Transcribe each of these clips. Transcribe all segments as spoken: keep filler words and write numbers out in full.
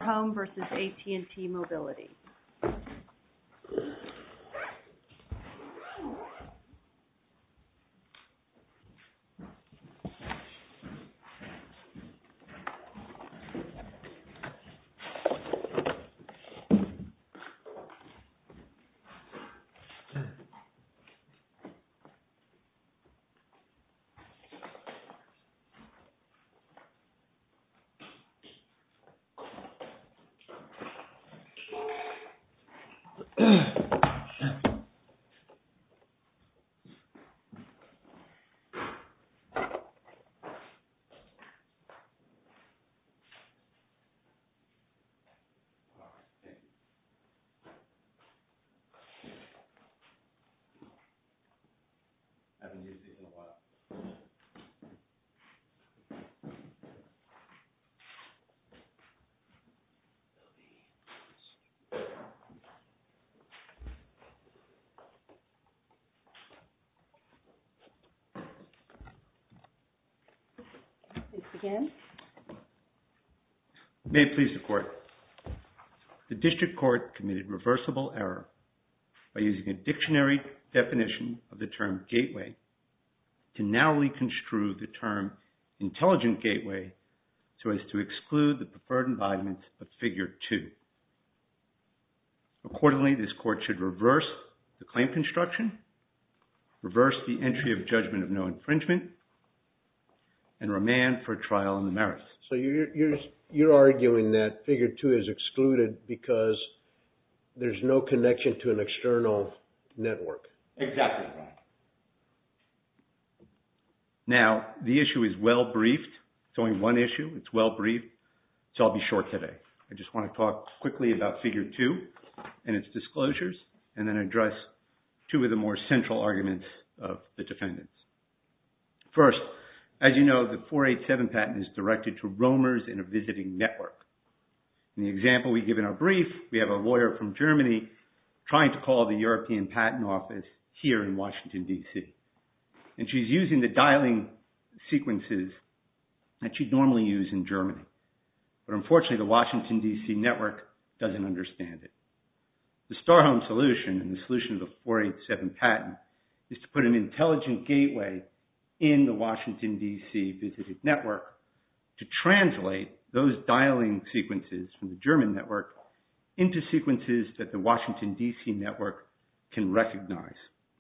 Home versus A T and T Mobility. Haven't used these in a while. Please begin. May it please the Court. The District Court committed reversible error by using a dictionary definition of the term gateway to narrowly construe the term intelligent gateway so as to exclude the preferred embodiments of Figure two. Accordingly, this Court should reverse the claim construction, reverse the entry of judgment of no infringement, and remand for trial on the merits. So you're, you're, you're arguing that Figure two is excluded because there's no connection to an external network. Exactly right. Now, the issue is well briefed. It's only one issue. It's well briefed. So I'll be short today. I just want to talk quickly about Figure two and its disclosures, and then address two of the more central arguments of the defendants. First, as you know, the four eighty-seven patent is directed to roamers in a visiting network. In the example we give in our brief, we have a lawyer from Germany trying to call the European Patent Office here in Washington, D C And she's using the dialing sequences that she'd normally use in Germany. But unfortunately, the Washington, D C network doesn't understand it. The Star Home solution, and the solution of the four eighty-seven patent, is to put an intelligent gateway in the Washington, D C visited network to translate those dialing sequences from the German network into sequences that the Washington, D C network can recognize.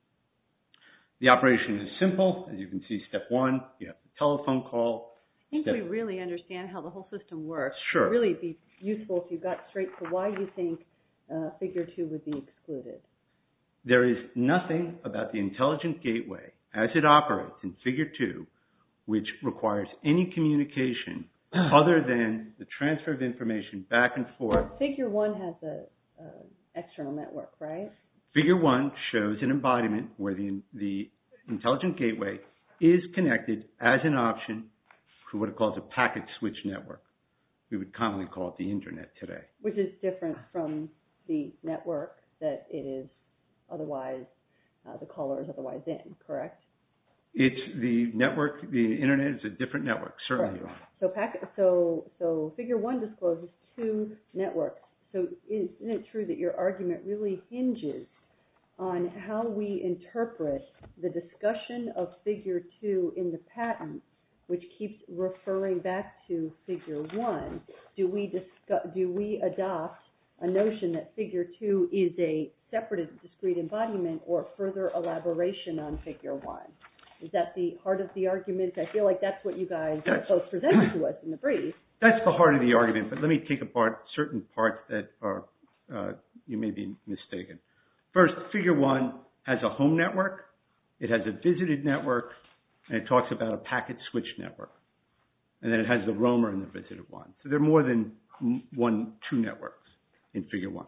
The operation is simple. As you can see, step one, you have the telephone call. I think step we really understand how the whole system works. Sure. It would really be useful if you got straight to why you think uh, Figure two would be excluded. There is nothing about the intelligent gateway as it operates in Figure two which requires any communication other than the transfer of information back and forth. Well, Figure one has a uh, external network, right? Figure one shows an embodiment where the, the intelligent gateway is connected as an option to what it calls a packet switch network. We would commonly call it the internet today. Which is different from the network that it is otherwise, uh, the caller is otherwise in, correct? It's the network, the internet is a different network, certainly. Right. So, packet, so, so Figure one discloses two networks. So isn't it true that your argument really hinges on how we interpret the discussion of Figure two in the patent, which keeps referring back to Figure one? Do we discuss, do we adopt a notion that Figure two is a separate and discrete embodiment or further elaboration on Figure one? Is that the heart of the argument? I feel like that's what you guys That's, both presented to us in the brief. That's the heart of the argument, but let me take apart certain parts that are, uh, you may be mistaken. First, Figure one has a home network, it has a visited network, and it talks about a packet switch network. And then it has the roamer and the visited one. So there are more than one, two networks in Figure one.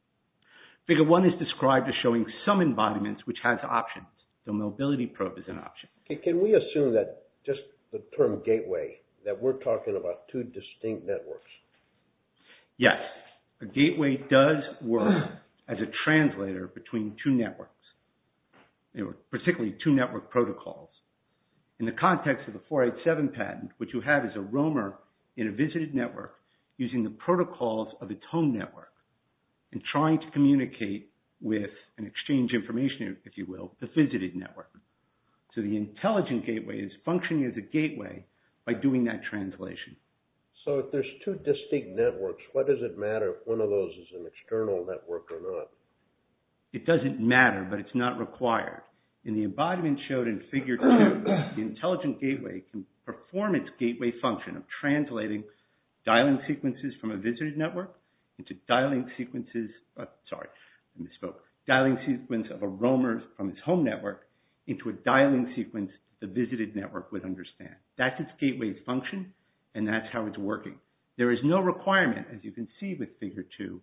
Figure one is described as showing some embodiments which has options. The mobility probe is an option. Okay, can we assume that just the term gateway, that we're talking about two distinct networks? Yes, a gateway does work as a translator between two networks, you know, particularly two network protocols. In the context of the four eighty-seven patent, what you have is a roamer in a visited network using the protocols of its home network and trying to communicate with and exchange information, if you will, the visited network. So the intelligent gateway is functioning as a gateway by doing that translation. So if there's two distinct networks, what does it matter if one of those is an external network or not? It doesn't matter, but it's not required. In the embodiment showed in figure two, the intelligent gateway can perform its gateway function of translating dialing sequences from a visited network into dialing sequences, uh, sorry, I misspoke, dialing sequence of a roamer from his home network into a dialing sequence that the visited network would understand. That's its gateway function, and that's how it's working. There is no requirement, as you can see with figure two,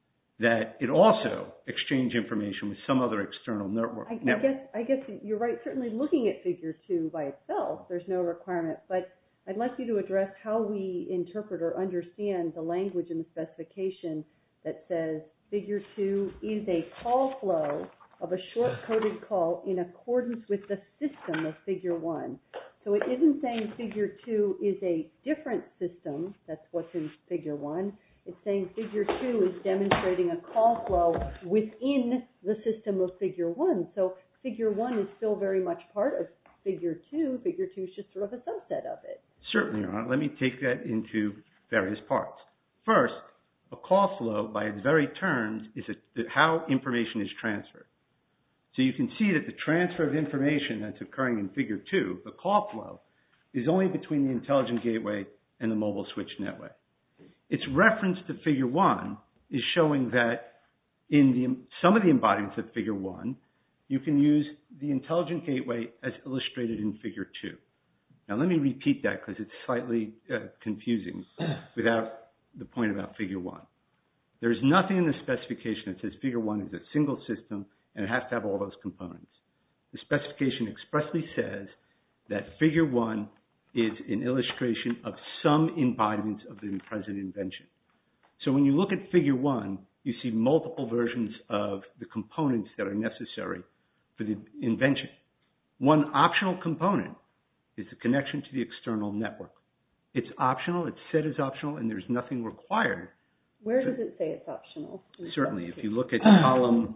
that it also exchange information with some other external network. I, I guess I guess you're right. Certainly looking at figure two by itself, there's no requirement, but I'd like you to address how we interpret or understand the language in the specification that says figure two is a call flow of a short-coded call in accordance with the system of figure one. So it isn't saying figure two is a different system, that's what's in figure one. It's saying figure two is demonstrating a call flow within the system of figure one. So figure one is still very much part of figure two. Figure two is just sort of a subset of it. Certainly, Your Honor. Let me take that into various parts. First, a call flow, by its very terms, is a, how information is transferred. So you can see that the transfer of information that's occurring in figure two, the call flow, is only between the intelligent gateway and the mobile switch network. Its reference to figure one is showing that in the, some of the embodiments of figure one, you can use the intelligent gateway as illustrated in figure two. Now let me repeat that because it's slightly uh, confusing without the point about figure one. There is nothing in the specification that says figure one is a single system and it has to have all those components. The specification expressly says that figure one is an illustration of some embodiments of the present invention. So when you look at figure one, you see multiple versions of the components that are necessary for the invention. One optional component is the connection to the external network. It's optional, it's said as optional, and there's nothing required. Where does it say it's optional? Certainly, if you look at column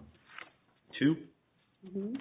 two, mm-hmm.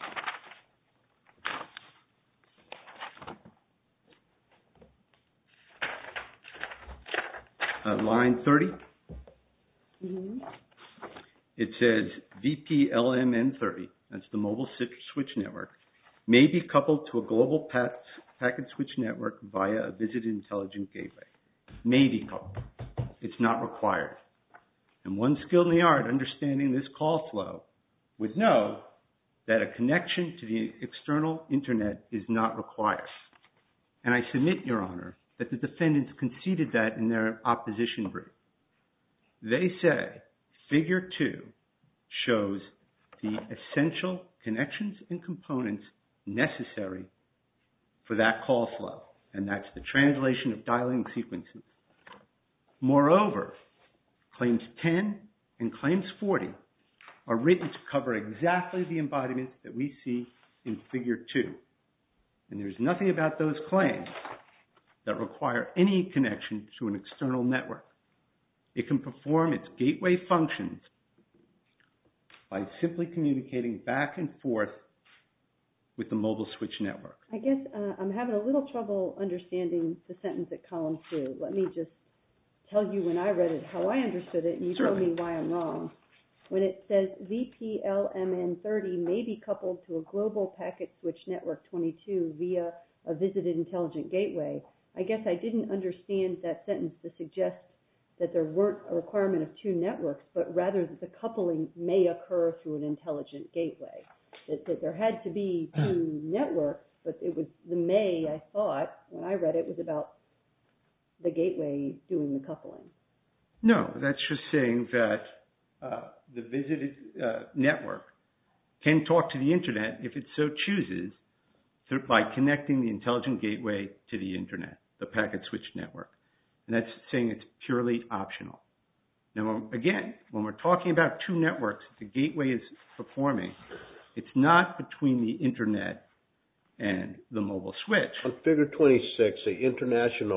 uh, line thirty, Mm-hmm. it says V P L M N thirty, that's the mobile switch network, may be coupled to a global pat- packet switch network via a visited intelligent gateway. May be coupled. It's not required. And one skilled in the art understanding this call flow would know that a connection to the external internet is not required. And I submit, Your Honor, that the defendants conceded that in their opposition brief. They say figure two shows the essential connections and components necessary for that call flow, and that's the translation of dialing sequences. Moreover, claims ten and claims forty are written to cover exactly the embodiments that we see in figure two. And there's nothing about those claims that require any connection to an external network. It can perform its gateway functions by simply communicating back and forth with the mobile switch network. I guess uh, I'm having a little trouble understanding the sentence at column two. Let me just tell you when I read it how I understood it, and you Certainly. tell me why I'm wrong. When it says V P L M N thirty may be coupled to a global packet switch network twenty-two via a visited intelligent gateway, I guess I didn't understand that sentence to suggest that there weren't a requirement of two networks, but rather that the coupling may occur through an intelligent gateway. That, that there had to be two networks, but it was the may, I thought, when I read it, was about the gateway doing the coupling. No, that's just saying that uh, the visited uh, network can talk to the internet if it so chooses through, by connecting the intelligent gateway to the internet, the packet switch network. And that's saying it's purely optional. Now, again, when we're talking about two networks the gateway is performing, it's not between the internet and the mobile switch. On figure twenty-six, the international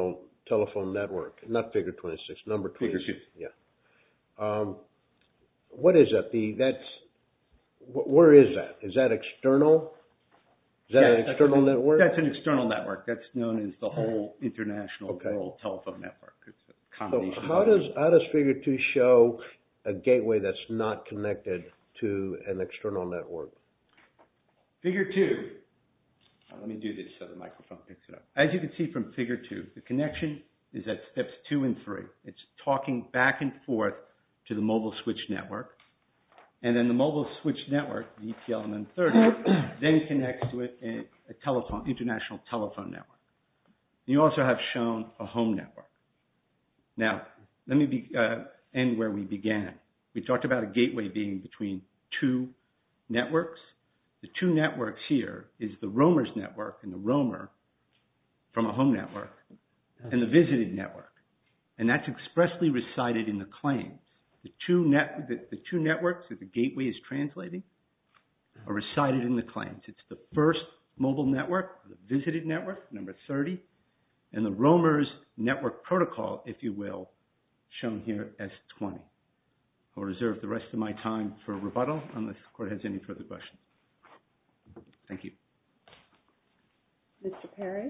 telephone network, not figure twenty-six, number twenty-six. Figure two. Yeah. Um, what is that? The that's wh- where is that? Is that external? Is that Yeah, an external that's an, network? That's an external network. That's known as the whole international Okay. world telephone network. It's a So combination. how of does how does figure two show a gateway that's not connected to an external network? Figure two. Uh, let me do this so the microphone picks it up. As you can see from figure two, the connection is at steps two and three. It's talking back and forth to the mobile switch network. And then the mobile switch network, the E T L M N thirty, then connects to a, a, a telephone, international telephone network. You also have shown a home network. Now, let me be, uh, end where we began. We talked about a gateway being between two networks. The two networks here is the roamer's network and the roamer from a home network and the visited network. And that's expressly recited in the claims. The two, net, the, the two networks that the gateway is translating are recited in the claims. It's the first mobile network, the visited network, number thirty, and the roamer's network protocol, if you will, shown here as twenty. I'll reserve the rest of my time for rebuttal unless the court has any further questions. Thank you. Mister Perry?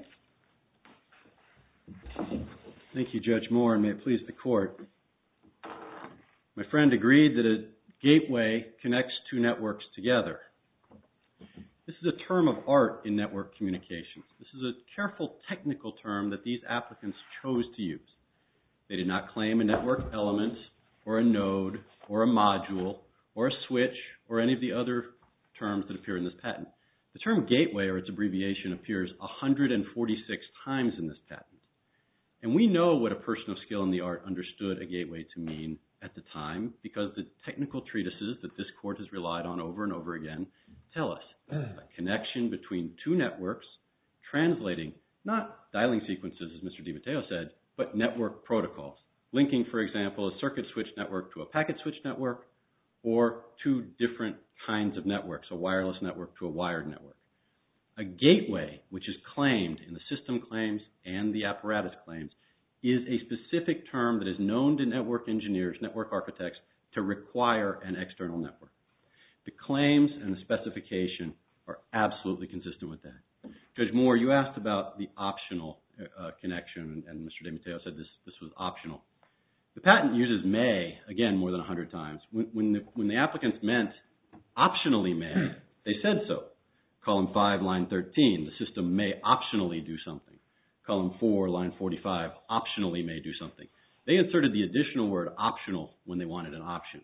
Thank you, Judge Moore, and may it please the court. My friend agreed that a gateway connects two networks together. This is a term of art in network communications. This is a careful technical term that these applicants chose to use. They did not claim a network element or a node or a module or a switch or any of the other terms that appear in this patent. The term gateway, or its abbreviation, appears one hundred forty-six times in this patent. And we know what a person of skill in the art understood a gateway to mean at the time because the technical treatises that this court has relied on over and over again tell us a connection between two networks translating not dialing sequences, as Mister DiMatteo said, but network protocols, linking, for example, a circuit switch network to a packet switch network or two different kinds of networks, a wireless network to a wired network. A gateway, which is claimed in the system claims and the apparatus claims, is a specific term that is known to network engineers, network architects, to require an external network. The claims and the specification are absolutely consistent with that. Judge Moore, you asked about the optional uh, connection, and Mister DiMatteo said this, this was optional. The patent uses may, again, more than one hundred times. When, when, the, when the applicants meant optionally may, they said so. Column five, line thirteen, the system may optionally do something. Column four, line forty-five, optionally may do something. They inserted the additional word optional when they wanted an option.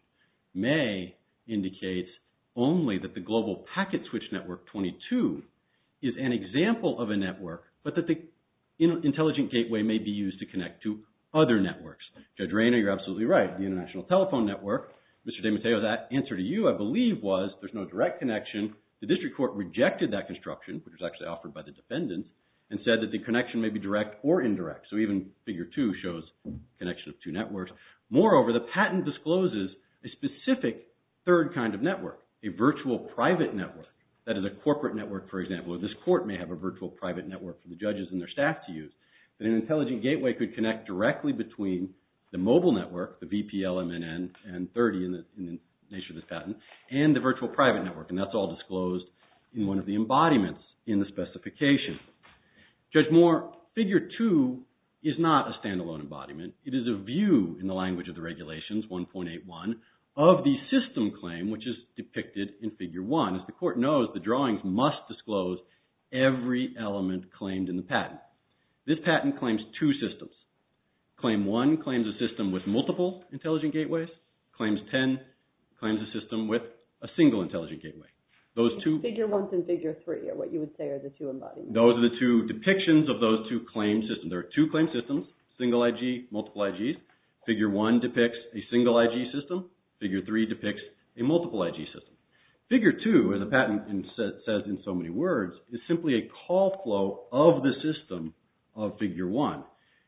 May indicates only that the global packet switch network twenty-two is an example of a network, but that the intelligent gateway may be used to connect to other networks. Judge Rayner, you're absolutely right. The International Telephone Network, Mister DiMatteo's answer to you, I believe, was there's no direct connection. The district court rejected that construction, which was actually offered by the defendants, and said that the connection may be direct or indirect. So even figure two shows connection of two networks. Moreover, the patent discloses a specific third kind of network, a virtual private network. That is a corporate network, for example, or this court may have a virtual private network for the judges and their staff to use. That an intelligent gateway could connect directly between the mobile network, the V P L M N N and thirty in the, in the nature of this patent, and the virtual private network, and that's all disclosed in one of the embodiments in the specification. Judge Moore, figure two is not a standalone embodiment. It is a view in the language of the regulations, one point eight one, of the system claim, which is depicted in figure one. As the court knows, the drawings must disclose every element claimed in the patent. This patent claims two systems. Claim one claims a system with multiple intelligent gateways. Claims ten claims a system with a single intelligent gateway. Those two... Figure one and figure three are what you would say are the two embodiments. Those are the two depictions of those two claimed systems. There are two claimed systems, single I G, multiple I Gs. Figure one depicts a single I G system. Figure three depicts a multiple I G system. Figure two, as the patent in, says in so many words, is simply a call flow of the system of figure one.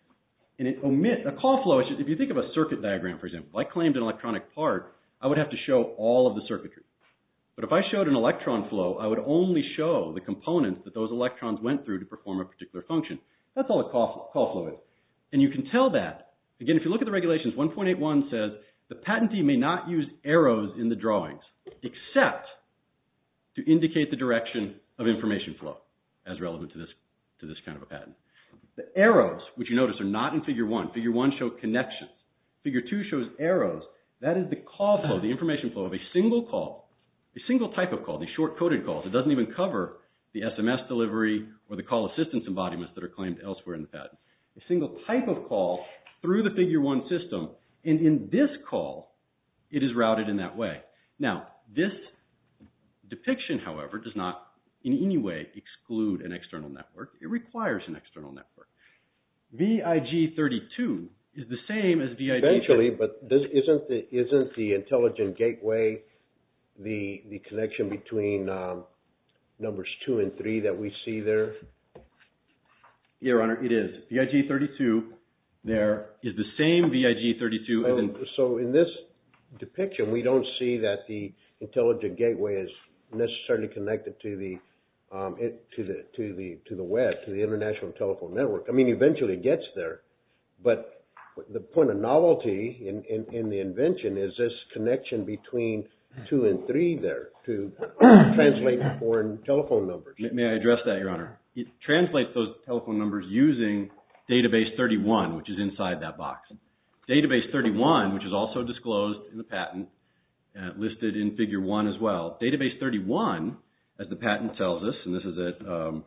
And it omits, a call flow, is just, if you think of a circuit diagram, for example, if I claimed an electronic part, I would have to show all of the circuitry. But if I showed an electron flow, I would only show the components that those electrons went through to perform a particular function. That's all a call, call flow is. And you can tell that. Again, if you look at the regulations, one point eight one says the patentee may not use arrows in the drawings except to indicate the direction of information flow as relevant to this, to this kind of a patent. The arrows, which you notice are not in figure one. Figure one shows connections. Figure two shows arrows. That is the call flow, the information flow of a single call, a single type of call, these short-coded calls. It doesn't even cover the S M S delivery or the call assistance embodiments that are claimed elsewhere in the patent. A single type of call through the figure one system, and in this call, it is routed in that way. Now, this depiction, however, does not in any way exclude an external network. It requires an external network. V I G thirty-two is the same as V I G. Eventually, but does, isn't the isn't the intelligent gateway the the connection between um, numbers two and three that we see there? Your Honor, it is. V I G thirty-two there is the same V I G thirty-two So, as in... so in this depiction, we don't see that the intelligent gateway is necessarily connected to the um, it, to the to the to the web, to the international telephone network. I mean, eventually it gets there, but the point of novelty in, in, in the invention is this connection between two and three there to translate the foreign telephone numbers. May I address that, Your Honor? It translates those telephone numbers using database thirty-one, which is inside that box. Database thirty-one, which is also disclosed in the patent, uh, listed in figure one as well. Database thirty-one, as the patent tells us, and this is at um,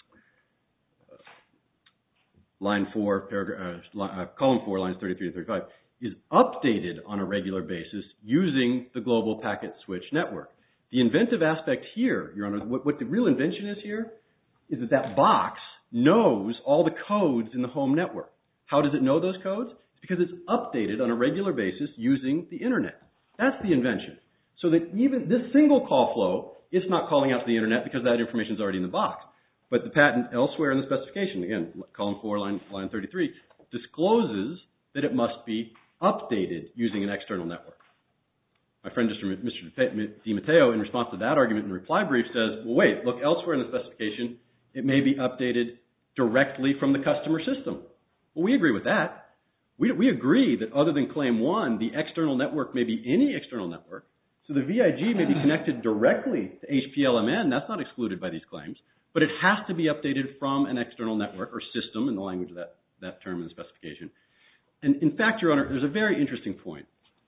line four, paragraph, uh, uh, column four, lines thirty-three to thirty-five, is updated on a regular basis using the global packet switch network. The inventive aspect here, Your Honor, what, what the real invention is here, is that that box knows all the codes in the home network. How does it know those codes? It's because it's updated on a regular basis using the internet. That's the invention. So that even this single call flow, it's not calling out to the internet because that information is already in the box. But the patent elsewhere in the specification, again, column four, line, line thirty-three, discloses that it must be updated using an external network. My friend Mister DiMatteo, in response to that argument in the reply brief, says, well, wait, look, elsewhere in the specification, it may be updated directly from the customer system. Well, we agree with that. We, we agree that other than claim one, the external network may be any external network. So the V I G may be connected directly to H P L M N. That's not excluded by these claims. But it has to be updated from an external network or system in the language of that, that term in the specification. And in fact, Your Honor, there's a very interesting point.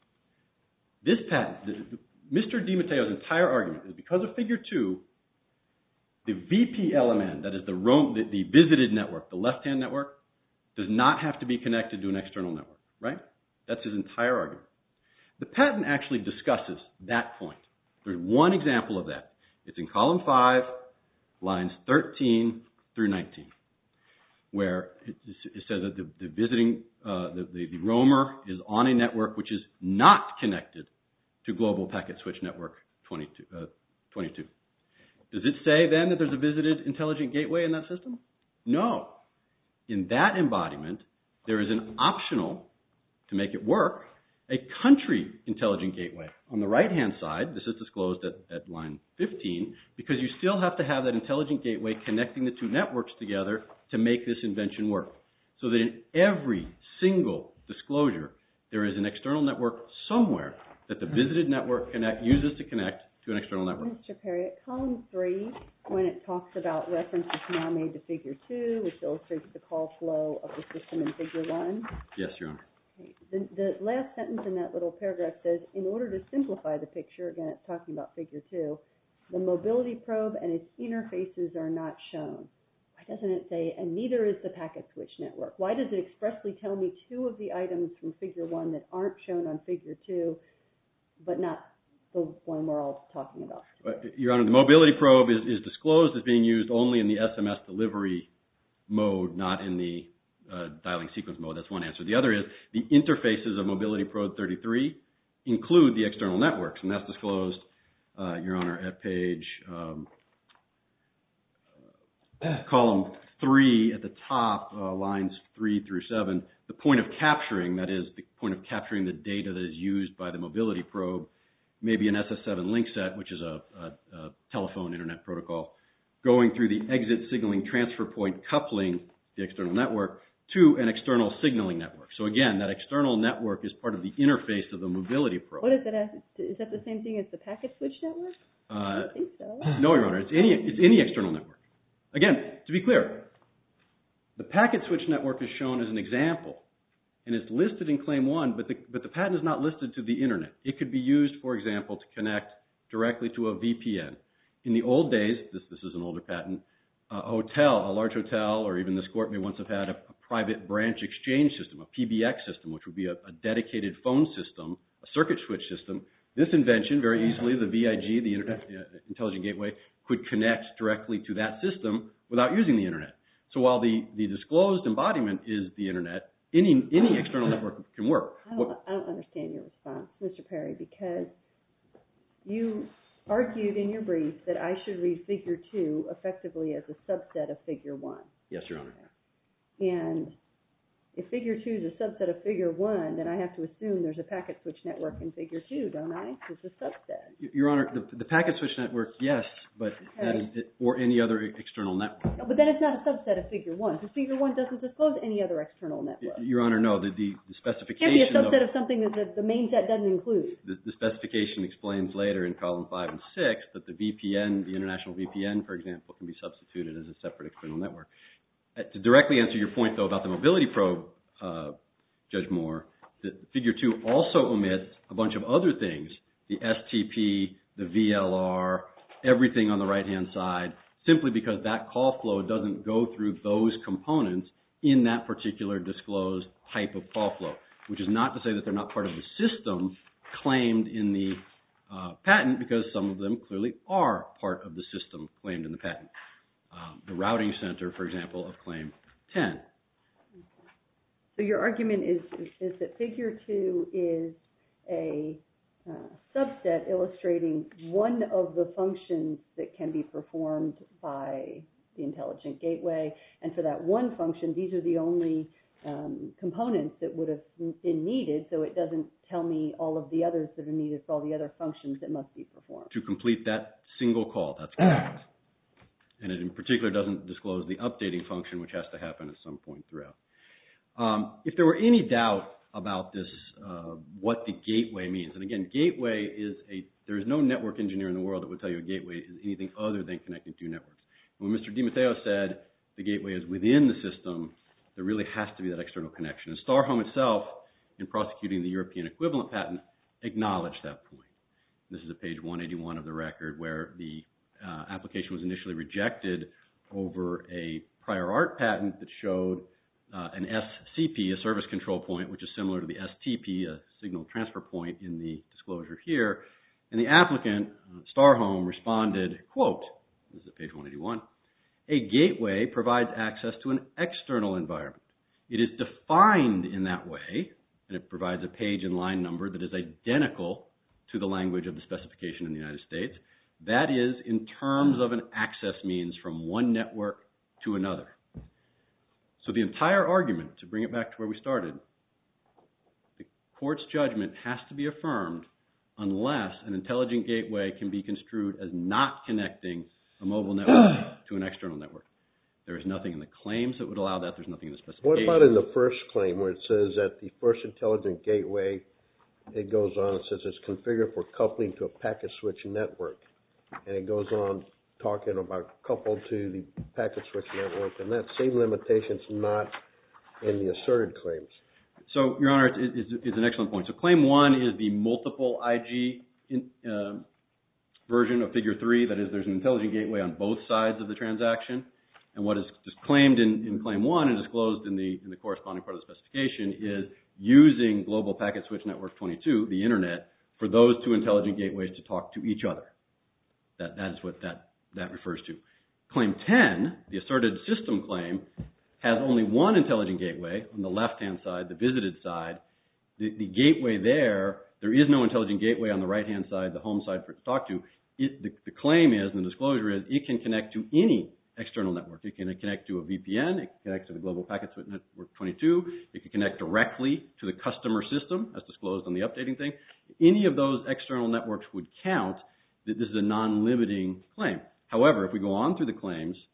This patent, the, the, Mister DiMatteo's entire argument is because of figure two, the V P L M N, that is the, roam, the, the visited network, the left-hand network, does not have to be connected to an external network, right? That's his entire argument. The patent actually discusses that point. There's one example of that. It's in column five, lines thirteen through nineteen, where it, it says that the, the visiting, uh, the, the, the roamer is on a network which is not connected to Global Packet Switch Network twenty-two. Uh, twenty-two. Does it say then that there's a visited intelligent gateway in that system? No. In that embodiment, there is an optional, to make it work, a country intelligent gateway. On the right-hand side, this is disclosed at, at line fifteen, because you still have to have that intelligent gateway connecting the two networks together to make this invention work. So that in every single disclosure, there is an external network somewhere that the visited network connect, uses to connect to an external network. Mister Perry, at column three, when it talks about references now made to figure two, which illustrates the call flow of the system in figure one. Yes, Your Honor. The, the last sentence in that little paragraph says, in order to simplify the picture, again, it's talking about figure two, the mobility probe and its interfaces are not shown. Why doesn't it say, and neither is the packet switch network? Why does it expressly tell me two of the items from figure one that aren't shown on figure two, but not the one we're all talking about? But, Your Honor, the mobility probe is, is disclosed as being used only in the S M S delivery mode, not in the Uh, dialing sequence mode. That's one answer. The other is the interfaces of Mobility Probe thirty-three include the external networks, and that's disclosed, uh, Your Honor, at page um, uh, column three at the top, uh, lines three through seven. The point of capturing, that is the point of capturing the data that is used by the Mobility Probe, may be an S S seven link set, which is a, a, a telephone internet protocol, going through the exit signaling transfer point coupling the external network to an external signaling network. So again, that external network is part of the interface of the mobility probe. What is it? As, is that the same thing as the packet switch network? Uh, I don't think so. No, Your Honor. It's any, it's any external network. Again, to be clear, the packet switch network is shown as an example, and it's listed in Claim one, but the, but the patent is not listed to the Internet. It could be used, for example, to connect directly to a V P N. In the old days, this, this is an older patent, a hotel, a large hotel, or even this court may once have had a, a private branch exchange system, a P B X system, which would be a, a dedicated phone system, a circuit switch system. This invention, very easily, the V I G, the Internet uh, Intelligent Gateway, could connect directly to that system without using the Internet. So while the, the disclosed embodiment is the Internet, any, any external network can work. I don't, I don't understand your response, Mister Perry, because you argued in your brief that I should read Figure two effectively as a subset of Figure one. Yes, Your Honor. And if Figure two is a subset of Figure one, then I have to assume there's a packet switch network in Figure two, don't I? It's a subset. Your Honor, the, the packet switch network, yes, but Okay. that is it, or any other external network. No, but then it's not a subset of Figure one, because Figure one doesn't disclose any other external network. Your Honor, no. The, the, the It can't specification be a subset of something that the, the main set doesn't include. the, the specification explains later in column five and six that the V P N, the international V P N, for example, can be substituted as a separate external network. Uh, to directly answer your point, though, about the mobility probe, uh, Judge Moore, the Figure two also omits a bunch of other things, the S T P, the V L R, everything on the right-hand side, simply because that call flow doesn't go through those components in that particular disclosed type of call flow, which is not to say that they're not part of the system claimed in the uh, patent, because some of them clearly are part of the system claimed in the patent. Um, the routing center, for example, of Claim ten. So your argument is, is that Figure two is a uh, subset illustrating one of the functions that can be performed by the Intelligent Gateway, and for that one function, these are the only um, components that would have been needed, so it doesn't tell me all of the others that are needed for all the other functions that must be performed. To complete that single call, that's correct. And it in particular doesn't disclose the updating function, which has to happen at some point throughout. Um, if there were any doubt about this, uh, what the gateway means, and again, gateway is a, there is no network engineer in the world that would tell you a gateway is anything other than connecting two networks. When Mister DiMatteo said the gateway is within the system, there really has to be that external connection. And Starhome itself, in prosecuting the European equivalent patent, acknowledged that point. This is at page one eighty-one of the record, where the uh, application was initially rejected over a prior art patent that showed uh, an S C P, a service control point, which is similar to the S T P, a signal transfer point in the disclosure here. And the applicant, uh, Starhome, responded, quote, this is at page one eighty-one, a gateway provides access to an external environment. It is defined in that way, and it provides a page and line number that is identical to the language of the specification in the United States. That is in terms of an access means from one network to another. So the entire argument, to bring it back to where we started, the court's judgment has to be affirmed unless an intelligent gateway can be construed as not connecting a mobile network to an external network. There is nothing in the claims that would allow that. There's nothing in the specification. What about in the first claim where it says that the first intelligent gateway, it goes on, it says it's configured for coupling to a packet switch network. And it goes on talking about coupled to the packet switch network, and that same limitation is not in the asserted claims. So, Your Honor, it, it's, it's an excellent point. So claim one is the multiple I G in, uh, version of figure three. That is, there's an intelligent gateway on both sides of the transaction. And what is just claimed in, in claim one and disclosed in the, in the corresponding part of the specification is using Global Packet Switch Network twenty-two, the Internet, for those two intelligent gateways to talk to each other. That, that is what that, that refers to. Claim ten, the asserted system claim, has only one intelligent gateway on the left-hand side, the visited side. The, the gateway there, there is no intelligent gateway on the right-hand side, the home side for it to talk to. It, the, the claim is, and the disclosure is, it can connect to any external network. It can connect to a V P N. It can connect to the Global Packet Switch Network twenty-two. It can connect directly to the customer system, as disclosed on the updating thing. Any of those external networks would count. That this is a non-limiting claim. However, if we go on through the claims,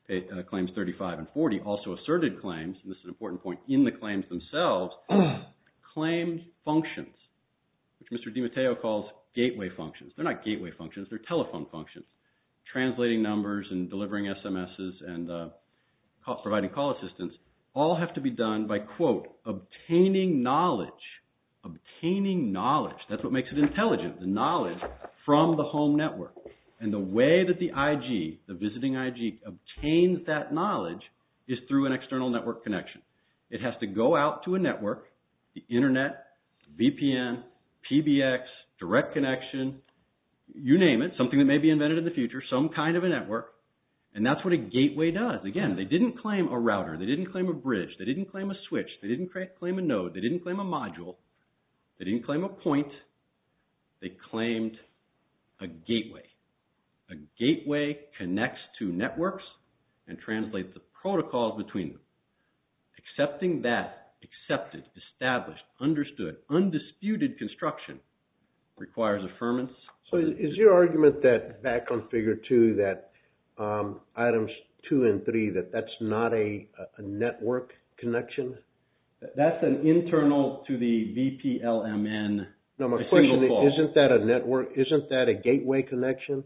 uh, claims thirty-five and forty, also asserted claims, and this is an important point, in the claims themselves, claimed functions, which Mister DiMatteo calls gateway functions. They're not gateway functions, they're telephone functions. Translating numbers and delivering S M Ses and uh, call, providing call assistance all have to be done by, quote, obtaining knowledge. Obtaining knowledge. That's what makes it intelligent, the knowledge from the home network. And the way that the I G, the visiting I G, obtains that knowledge is through an external network connection. It has to go out to a network, the internet, V P N, P B X, direct connection, you name it, something that may be invented in the future, some kind of a network, and that's what a gateway does. Again, they didn't claim a router, they didn't claim a bridge, they didn't claim a switch, they didn't claim a node, they didn't claim a module, they didn't claim a point, they claimed a gateway. A gateway connects to networks and translates the protocols between them. Accepting that, accepted, established, understood, undisputed construction requires affirmance. So is your argument that back on figure two that um, items two and three, that that's not a, a network connection? That's an internal to the V P L M N. No, my question is, isn't that a network, isn't that a gateway connection?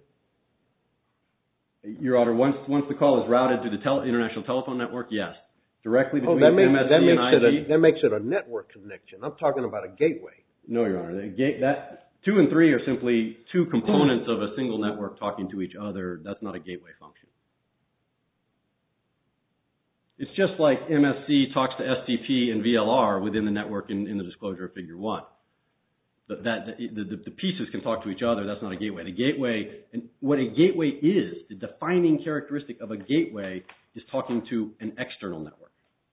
Your Honor, once once the call is routed to the tele, international telephone network, yes. Directly between oh, that makes, M S C that makes and I G. It a, that makes it a network connection. I'm talking about a gateway. No, Your Honor. The gate, that two and three are simply two components of a single network talking to each other. That's not a gateway function. It's just like M S C talks to S T P and V L R within the network in, in the disclosure of figure one. That, that the, the, the pieces can talk to each other. That's not a gateway. The gateway, and what a gateway is, the defining characteristic of a gateway is talking to an external network.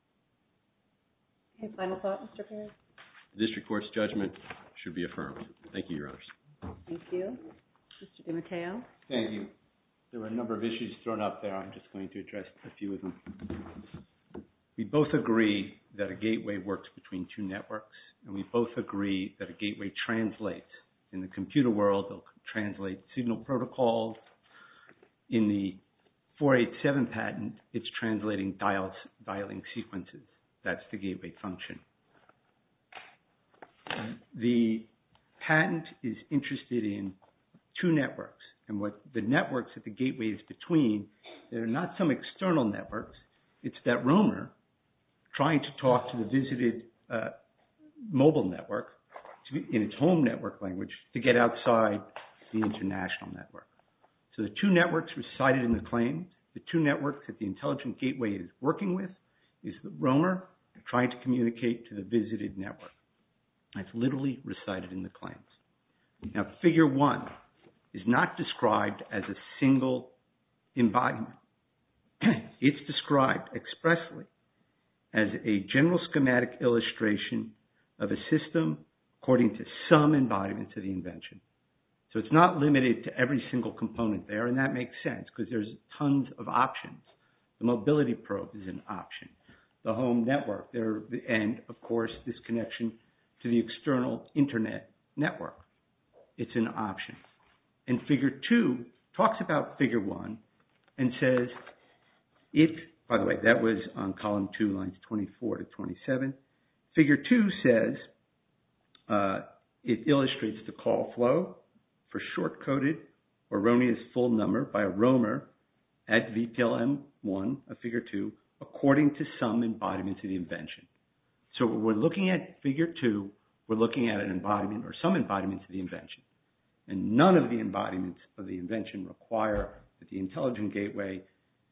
Okay, final thought, Mister Perry? The district court's judgment should be affirmed. Thank you, Your Honors. Thank you. Mister DiMatteo? Thank you. There were a number of issues thrown up there. I'm just going to address a few of them. We both agree that a gateway works between two networks, and we both agree that a gateway translates. In the computer world, they'll translate signal protocols. In the four eighty-seven patent, it's translating dials, dialing sequences. That's the gateway function. The patent is interested in two networks, and what the networks that the gateway is between, they're not some external networks. It's that roamer trying to talk to the visited uh, mobile network to be, in its home network language to get outside the international network. So the two networks recited in the claims, the two networks that the intelligent gateway is working with is the roamer trying to communicate to the visited network. That's literally recited in the claims. Now, figure one is not described as a single embodiment. It's described expressly as a general schematic illustration of a system according to some embodiments of the invention. So it's not limited to every single component there, and that makes sense because there's tons of options. The mobility probe is an option. The home network, there, and of course this connection to the external internet network. It's an option. And figure two talks about figure one and says it, by the way, that was on column two, lines twenty-four to twenty-seven. Figure two says uh, it illustrates the call flow for short-coded erroneous full number by a roamer at V P L M one of figure two according to some embodiments of the invention. So when we're looking at figure two, we're looking at an embodiment or some embodiments of the invention. And none of the embodiments of the invention require that the intelligent gateway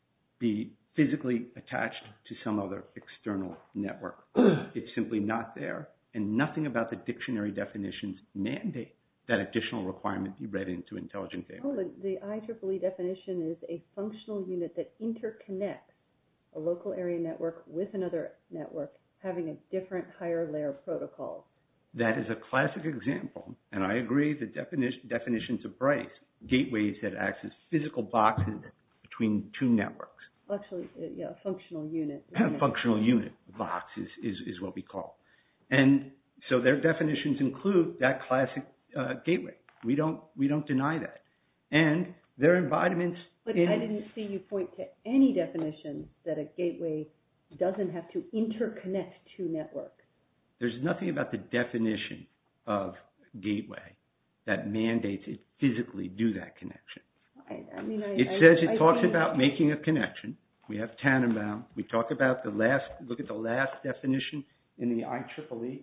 be physically attached to some other external network. It's simply not there, and nothing about the dictionary definitions mandate that additional requirement be read into intelligent gateway. Oh, the, the I triple E definition is a functional unit that interconnects a local area network with another network having a different higher layer protocol. That is a classic example, and I agree the definition, definitions embrace gateways that act as physical boxes between two networks. Actually, uh, yeah, functional unit. Functional unit box is, is, is what we call. And so their definitions include that classic uh, gateway. We don't, we don't deny that. And They're embodiments. But in, I didn't see you point to any definition that a gateway doesn't have to interconnect two networks. There's nothing about the definition of gateway that mandates it physically do that connection. I, I mean, I, It I, says it I talks see, about making a connection. We have Tannenbaum. We talk about the last, look at the last definition in the I triple E.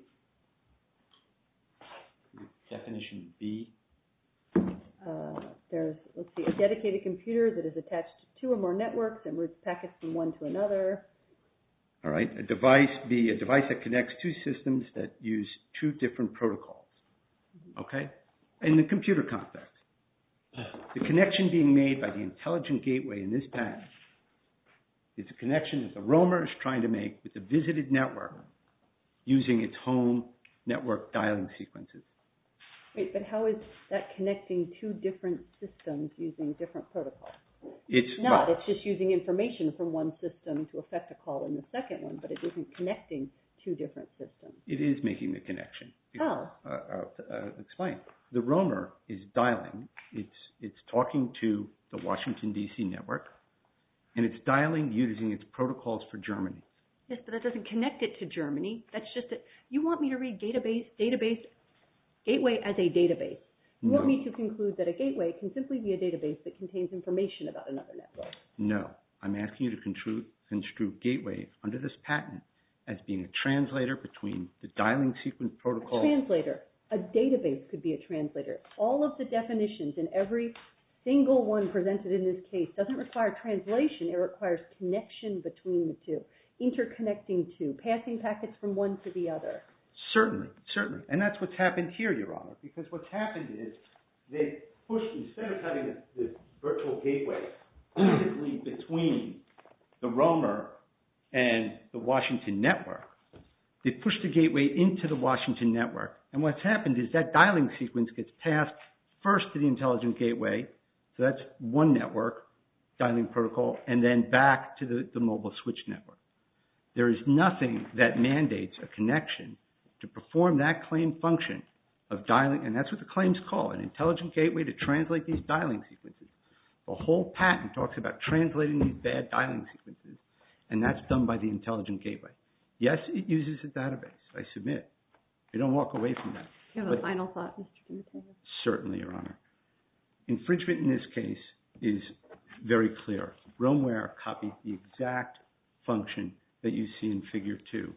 Definition B. Uh, there's, let's see, a dedicated computer that is attached to two or more networks and routes packets from one to another. All right. A device B, a device that connects two systems that use two different protocols. Okay? In the computer context. The connection being made by the intelligent gateway in this patent is a connection that the roamer is trying to make with the visited network using its home network dialing sequences. Wait, but how is that connecting two different systems using different protocols? It's not. well, It's just using information from one system to affect a call in the second one, but it isn't connecting two different systems. It is making the connection. How? Uh, I'll uh, explain. The roamer is dialing. It's it's talking to the Washington, D C network, and it's dialing using its protocols for Germany. Yes, but that doesn't connect it to Germany. That's just a, you want me to read database, database, gateway as a database. You No. want me to conclude that a gateway can simply be a database that contains information about another network. No. I'm asking you to construe, construe gateway under this patent as being a translator between the dialing sequence protocol. A translator. A database could be a translator. All of the definitions in every single one presented in this case doesn't require translation. It requires connection between the two, interconnecting two, passing packets from one to the other. Certainly, certainly. And that's what's happened here, Your Honor, because what's happened is they pushed, instead of having this, this virtual gateway physically between the roamer and the Washington network, they pushed the gateway into the Washington network. And what's happened is that dialing sequence gets passed first to the intelligent gateway, so that's one network, dialing protocol, and then back to the, the mobile switch network. There is nothing that mandates a connection to perform that claim function of dialing, and that's what the claims call, an intelligent gateway to translate these dialing sequences. The whole patent talks about translating these bad dialing sequences, and that's done by the intelligent gateway. Yes, it uses a database, I submit. We don't walk away from that. Do you have a final thought, Mister DiMatteo? Certainly, Your Honor. Infringement in this case is very clear. Roamware copied the exact function that you see in Figure two.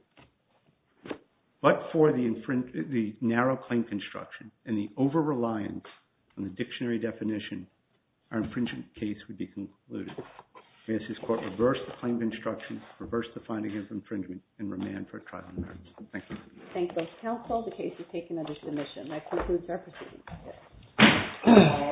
But for the, infring- the narrow claim construction and the over-reliance on the dictionary definition, our infringement case would be concluded. We ask this Court reverse the claim construction, reverse the finding of infringement, and remand for trial and merits. Thank you. Thank both counsel. The case is taken under submission. That concludes our proceedings.